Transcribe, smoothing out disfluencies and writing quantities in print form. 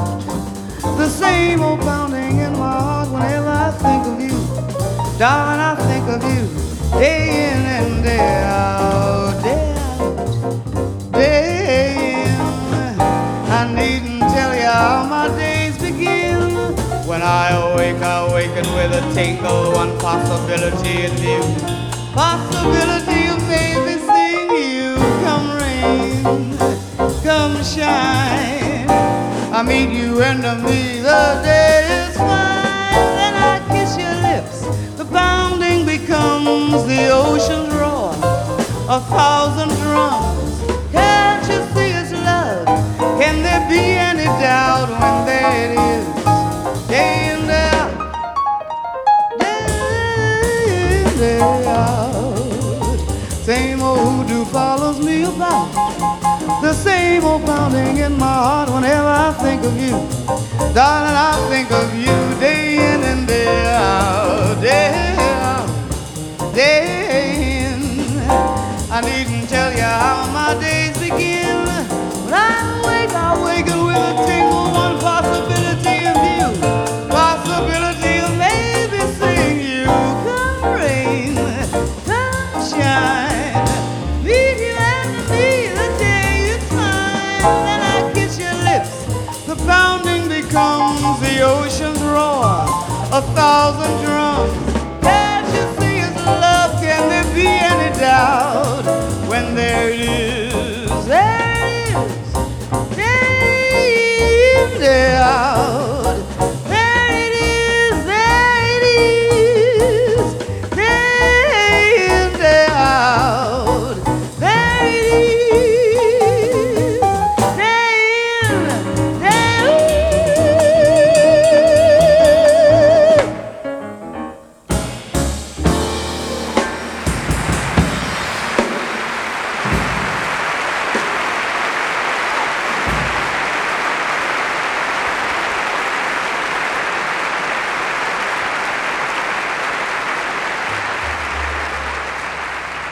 The same old pounding in my heart whenever I think of you. Darling, I think of you day in and day out, day out, day in. I needn't tell you how my days begin. When I awaken with a tingle, one possibility in view. Possibility of maybe seeing you. Come rain, come shine, I meet you and to me the day is fine. Then I kiss your lips, the pounding becomes the ocean's roar, a thousand drums. Can't you see it's love? Can there be any doubt when there it is? Day in, day out, day in, day out. Same old hoodoo follows me about. The same old pounding in my heart whenever I think of you. Darling, I think of you day in and day out, day out, day in. I needn't tell you how my days begin. When I awaken with a tingle, one possibility of you. Possibility of maybe seeing you. Come rain, come shine, meet you and me the day is fine. Then I kiss your lips, the pounding becomes the ocean's roar, a thousand drums. Can't you see it's love? Can there be any doubt when there it is?